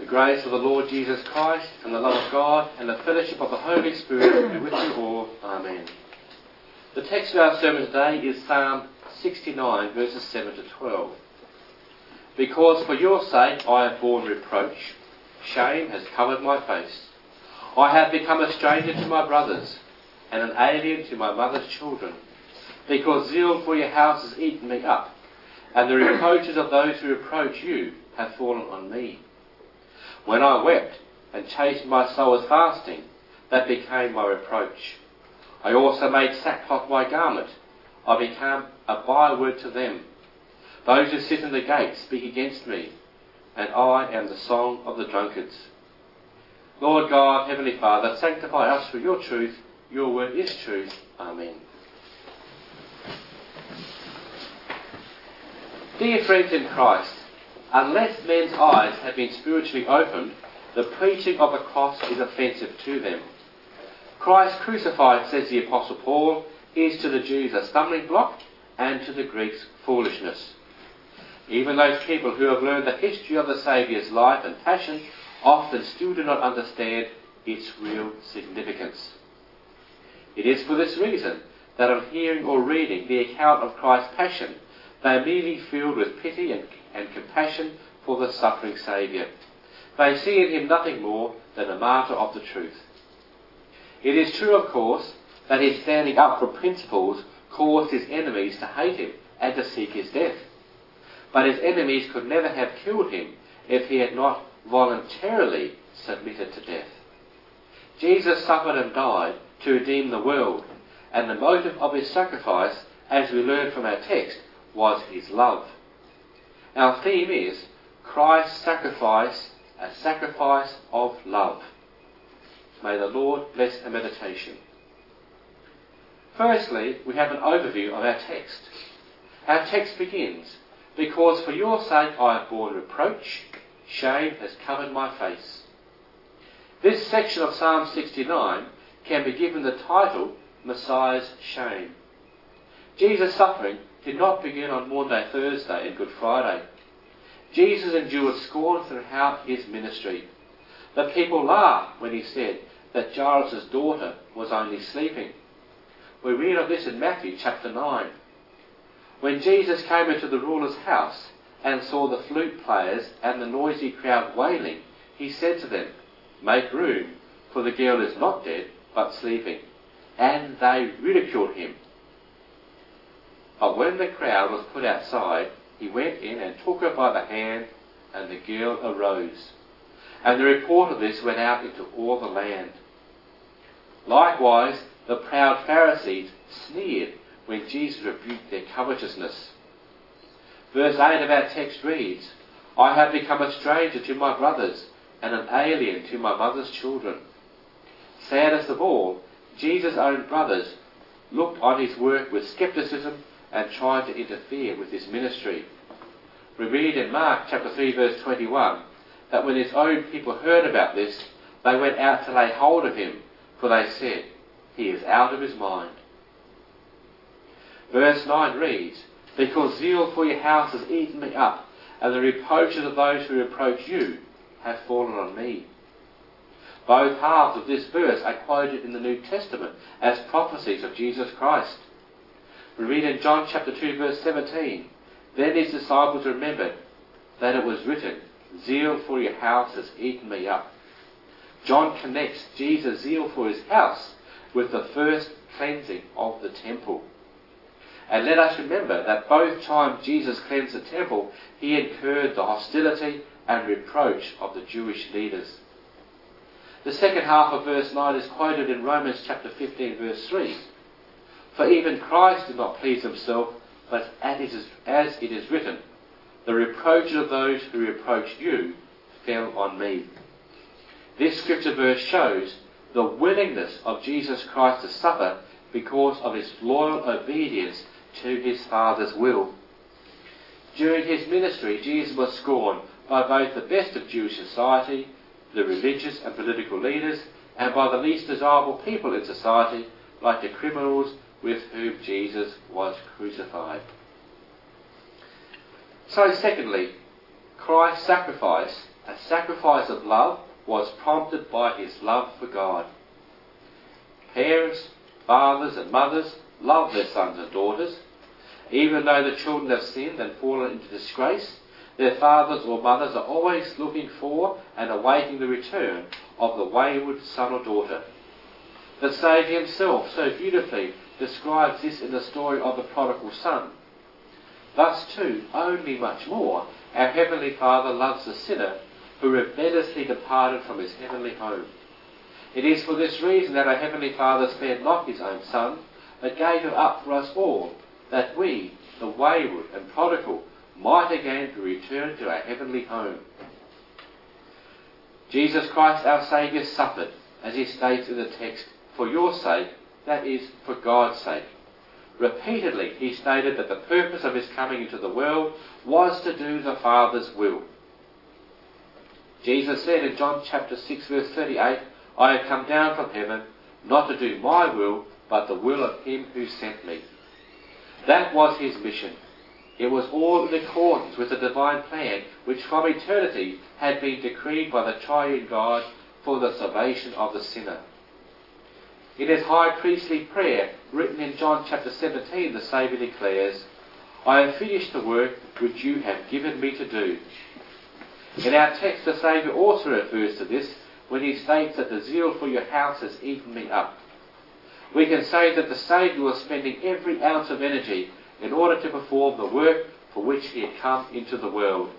grace of the Lord Jesus Christ and the love of God and the fellowship of the Holy Spirit be with you all. Amen. The text of our sermon today is Psalm 69, verses 7 to 12. Because for your sake I have borne reproach, shame has covered my face. I have become a stranger to my brothers, and an alien to my mother's children, because zeal for your house has eaten me up, and the reproaches of those who reproach you have fallen on me. When I wept and chastened my soul with fasting, that became my reproach. I also made sackcloth my garment. I became a byword to them. Those who sit in the gates speak against me, and I am the song of the drunkards. Lord God, Heavenly Father, sanctify us through your truth. Your word is truth. Amen. Dear friends in Christ, unless men's eyes have been spiritually opened, the preaching of the cross is offensive to them. Christ crucified, says the Apostle Paul, is to the Jews a stumbling block and to the Greeks foolishness. Even those people who have learned the history of the Saviour's life and passion often still do not understand its real significance. It is for this reason that on hearing or reading the account of Christ's passion, they are immediately filled with pity and compassion for the suffering Saviour. They see in him nothing more than a martyr of the truth. It is true, of course, that his standing up for principles caused his enemies to hate him and to seek his death. But his enemies could never have killed him if he had not voluntarily submitted to death. Jesus suffered and died to redeem the world, and the motive of his sacrifice, as we learn from our text, was his love. Our theme is Christ's sacrifice, a sacrifice of love. May the Lord bless our meditation. Firstly, we have an overview of our text. Our text begins, because for your sake I have borne reproach, shame has covered my face. This section of Psalm 69 can be given the title, Messiah's Shame. Jesus' suffering did not begin on Maundy Thursday and Good Friday. Jesus endured scorn throughout his ministry. The people laughed when he said that Jairus' daughter was only sleeping. We read of this in Matthew chapter 9. When Jesus came into the ruler's house and saw the flute players and the noisy crowd wailing, he said to them, "Make room, for the girl is not dead, but sleeping." And they ridiculed him. But when the crowd was put outside, he went in and took her by the hand, and the girl arose. And the report of this went out into all the land. Likewise, the proud Pharisees sneered when Jesus rebuked their covetousness. Verse 8 of our text reads, I have become a stranger to my brothers, and an alien to my mother's children. Saddest of all, Jesus' own brothers looked on his work with scepticism and tried to interfere with his ministry. We read in Mark chapter 3 verse 21 that when his own people heard about this, they went out to lay hold of him, for they said, he is out of his mind. Verse 9 reads, because zeal for your house has eaten me up, and the reproaches of those who reproach you have fallen on me. Both halves of this verse are quoted in the New Testament as prophecies of Jesus Christ. We read in John chapter 2 verse 17, then his disciples remembered that it was written, zeal for your house has eaten me up. John connects Jesus' zeal for his house with the first cleansing of the temple. And let us remember that both times Jesus cleansed the temple, he incurred the hostility and reproach of the Jewish leaders. The second half of verse 9 is quoted in Romans chapter 15 verse 3. For even Christ did not please himself, but as it is written, the reproaches of those who reproached you fell on me. This scripture verse shows the willingness of Jesus Christ to suffer because of his loyal obedience to his Father's will. During his ministry, Jesus was scorned by both the best of Jewish society, the religious and political leaders, and by the least desirable people in society, like the criminals with whom Jesus was crucified. So secondly, Christ's sacrifice, a sacrifice of love was prompted by his love for God. Parents, fathers and mothers love their sons and daughters. Even though the children have sinned and fallen into disgrace, their fathers or mothers are always looking for and awaiting the return of the wayward son or daughter. The Saviour himself so beautifully describes this in the story of the prodigal son. Thus too, only much more, our Heavenly Father loves the sinner who rebelliously departed from his heavenly home. It is for this reason that our Heavenly Father spared not his own Son, but gave him up for us all, that we, the wayward and prodigal, might again be returned to our heavenly home. Jesus Christ our Saviour suffered, as he states in the text, for your sake, that is, for God's sake. Repeatedly he stated that the purpose of his coming into the world was to do the Father's will. Jesus said in John chapter 6 verse 38, I have come down from heaven, not to do my will, but the will of him who sent me. That was his mission. It was all in accordance with the divine plan which from eternity had been decreed by the triune God for the salvation of the sinner. In his high priestly prayer, written in John chapter 17, the Saviour declares, I have finished the work which you have given me to do. In our text, the Saviour also refers to this when he states that the zeal for your house has eaten me up. We can say that the Saviour was spending every ounce of energy in order to perform the work for which he had come into the world.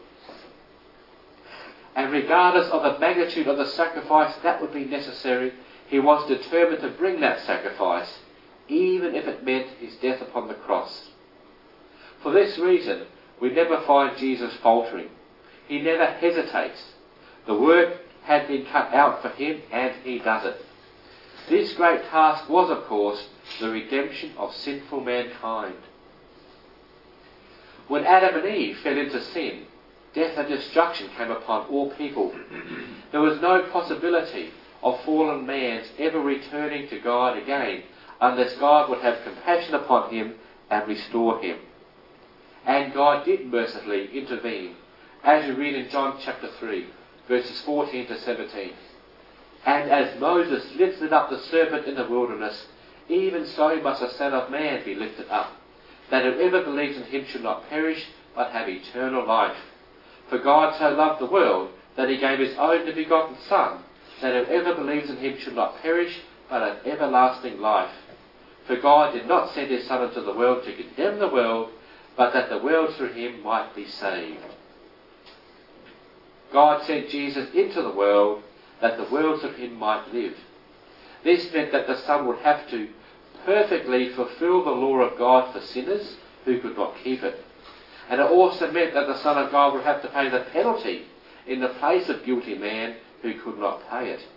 And regardless of the magnitude of the sacrifice that would be necessary, he was determined to bring that sacrifice, even if it meant his death upon the cross. For this reason, we never find Jesus faltering. He never hesitates. The work had been cut out for him, and he does it. This great task was, of course, the redemption of sinful mankind. When Adam and Eve fell into sin, death and destruction came upon all people. There was no possibility of fallen man's ever returning to God again unless God would have compassion upon him and restore him. And God did mercifully intervene, as we read in John chapter 3, verses 14 to 17. And as Moses lifted up the serpent in the wilderness, even so must the Son of Man be lifted up, that whoever believes in him should not perish, but have eternal life. For God so loved the world, that he gave his only begotten Son, that whoever believes in him should not perish, but have everlasting life. For God did not send his Son into the world to condemn the world, but that the world through him might be saved. God sent Jesus into the world, that the world through him might live. This meant that the Son would have to perfectly fulfill the law of God for sinners who could not keep it. And it also meant that the Son of God would have to pay the penalty in the place of guilty man who could not pay it.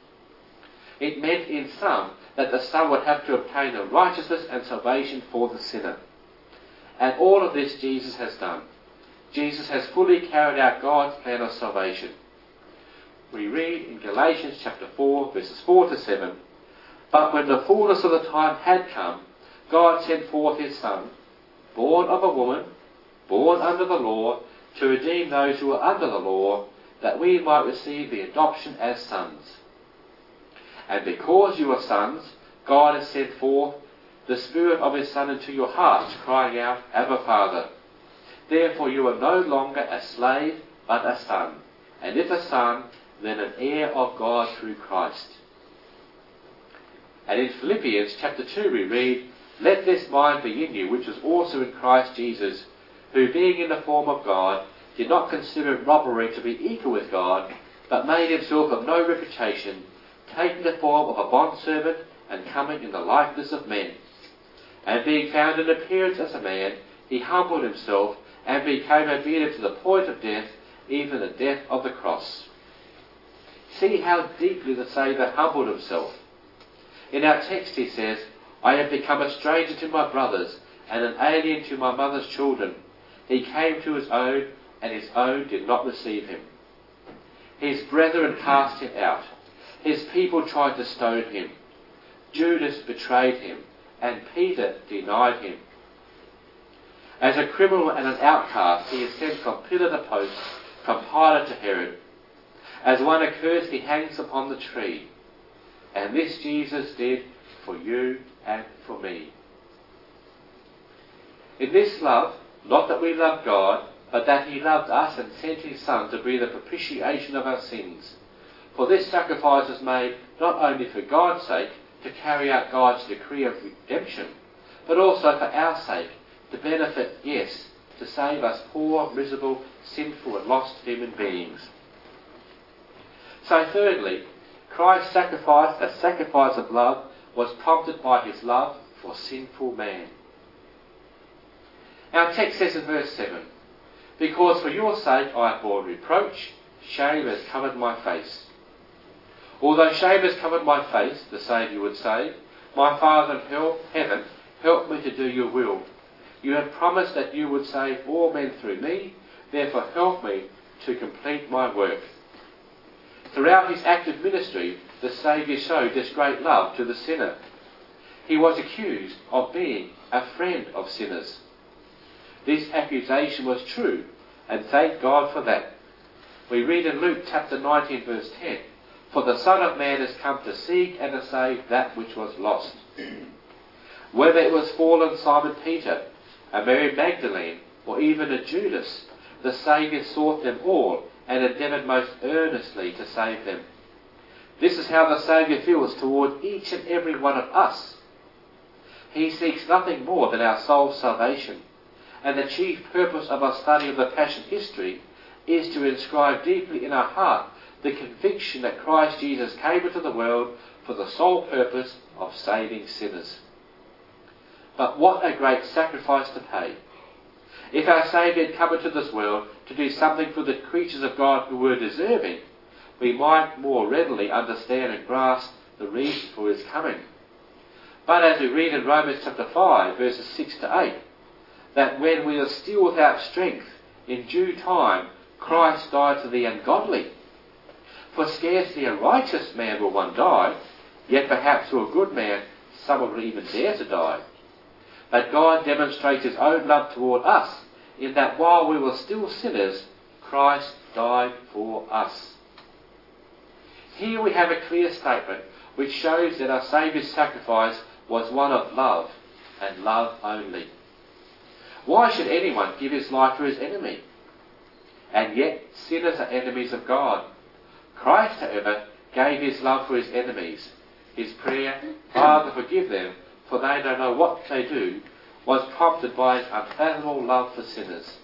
It meant in sum that the Son would have to obtain the righteousness and salvation for the sinner. And all of this Jesus has done. Jesus has fully carried out God's plan of salvation. We read in Galatians chapter 4, verses 4 to 7, But when the fullness of the time had come, God sent forth his Son, born of a woman, born under the law, to redeem those who were under the law, that we might receive the adoption as sons. And because you are sons, God has sent forth the Spirit of his Son into your hearts, crying out, Abba, Father. Therefore you are no longer a slave, but a son. And if a son, then an heir of God through Christ. And in Philippians chapter 2 we read, Let this mind be in you, which was also in Christ Jesus, who being in the form of God, did not consider it robbery to be equal with God, but made himself of no reputation, taking the form of a bondservant, and coming in the likeness of men. And being found in appearance as a man, he humbled himself, and became obedient to the point of death, even the death of the cross. See how deeply the Saviour humbled himself. In our text he says, I have become a stranger to my brothers, and an alien to my mother's children. He came to his own, and his own did not receive him. His brethren cast him out. His people tried to stone him. Judas betrayed him, and Peter denied him. As a criminal and an outcast, he is sent from pillar to post, from Pilate to Herod. as one accursed he hangs upon the tree. And this Jesus did for you and for me. In this love, not that we love God, but that he loved us and sent his Son to be the propitiation of our sins. For this sacrifice was made not only for God's sake, to carry out God's decree of redemption, but also for our sake, to benefit, yes, to save us poor, miserable, sinful and lost human beings. So thirdly, Christ's sacrifice, a sacrifice of love, was prompted by his love for sinful man. Our text says in verse 7, "Because for your sake I have borne reproach, shame has covered my face." Although shame has covered my face, the Saviour would say, "My Father in heaven, help me to do your will. You have promised that you would save all men through me, therefore help me to complete my work." Throughout his active ministry, the Saviour showed this great love to the sinner. He was accused of being a friend of sinners. This accusation was true, and thank God for that. We read in Luke chapter 19 verse 10, "For the Son of Man has come to seek and to save that which was lost." Whether it was fallen Simon Peter, a Mary Magdalene, or even a Judas, the Saviour sought them all and endeavoured most earnestly to save them. This is how the Saviour feels toward each and every one of us. He seeks nothing more than our soul's salvation, and the chief purpose of our study of the Passion history is to inscribe deeply in our heart the conviction that Christ Jesus came into the world for the sole purpose of saving sinners. But what a great sacrifice to pay! If our Saviour had come into this world to do something for the creatures of God who were deserving, we might more readily understand and grasp the reason for his coming. But as we read in Romans chapter 5, verses 6 to 8, that when we are still without strength, in due time Christ died for the ungodly. For scarcely a righteous man will one die, yet perhaps for a good man someone will even dare to die. But God demonstrates his own love toward us, in that while we were still sinners, Christ died for us. Here we have a clear statement which shows that our Saviour's sacrifice was one of love, and love only. Why should anyone give his life for his enemy? And yet sinners are enemies of God. Christ, however, gave his love for his enemies. His prayer, "Father, forgive them, for they don't know what they do," was prompted by his unfathomable love for sinners.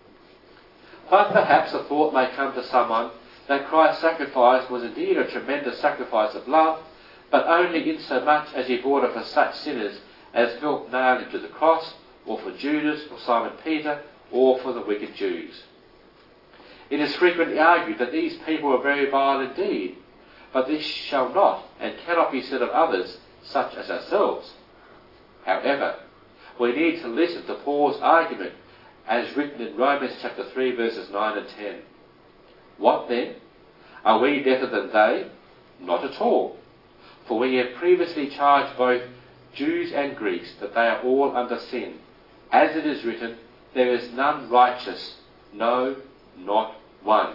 But perhaps a thought may come to someone that Christ's sacrifice was indeed a tremendous sacrifice of love, but only insomuch as he brought it for such sinners as felt nailed into the cross, or for Judas or Simon Peter, or for the wicked Jews. It is frequently argued that these people were very vile indeed, but this shall not and cannot be said of others, such as ourselves. However, we need to listen to Paul's argument as written in Romans chapter 3 verses 9 and 10. What then? Are we better than they? Not at all. For we have previously charged both Jews and Greeks that they are all under sin. As it is written, there is none righteous, no, not one.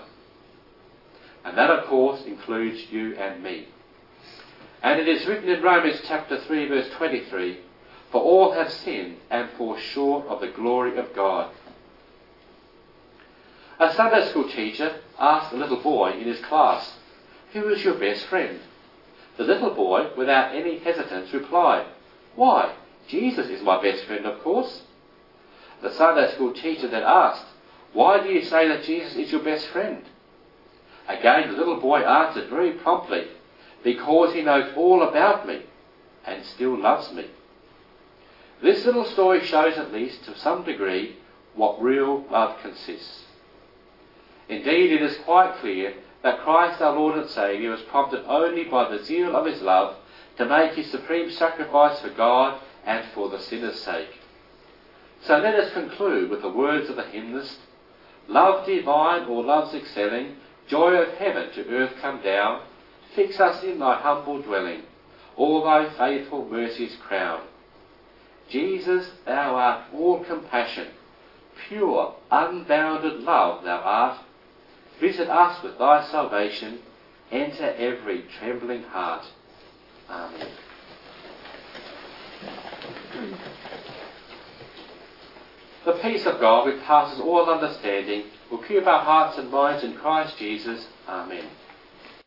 And that, of course, includes you and me. And it is written in Romans chapter 3 verse 23, "For all have sinned and fall short of the glory of God." A Sunday school teacher asked a little boy in his class, "Who is your best friend?" The little boy, without any hesitance, replied, "Why, Jesus is my best friend, of course." The Sunday school teacher then asked, "Why do you say that Jesus is your best friend?" Again the little boy answered very promptly, "Because he knows all about me and still loves me." This little story shows, at least to some degree, what real love consists. Indeed, it is quite clear that Christ our Lord and Saviour was prompted only by the zeal of his love to make his supreme sacrifice for God and for the sinner's sake. So let us conclude with the words of the hymnist: "Love divine, or love's excelling, joy of heaven to earth come down, fix us in thy humble dwelling, all thy faithful mercies crown. Jesus, thou art all compassion, pure, unbounded love thou art, Visit us with thy salvation. Enter every trembling heart. Amen. The peace of God, which passes all understanding, will keep our hearts and minds in Christ Jesus. Amen.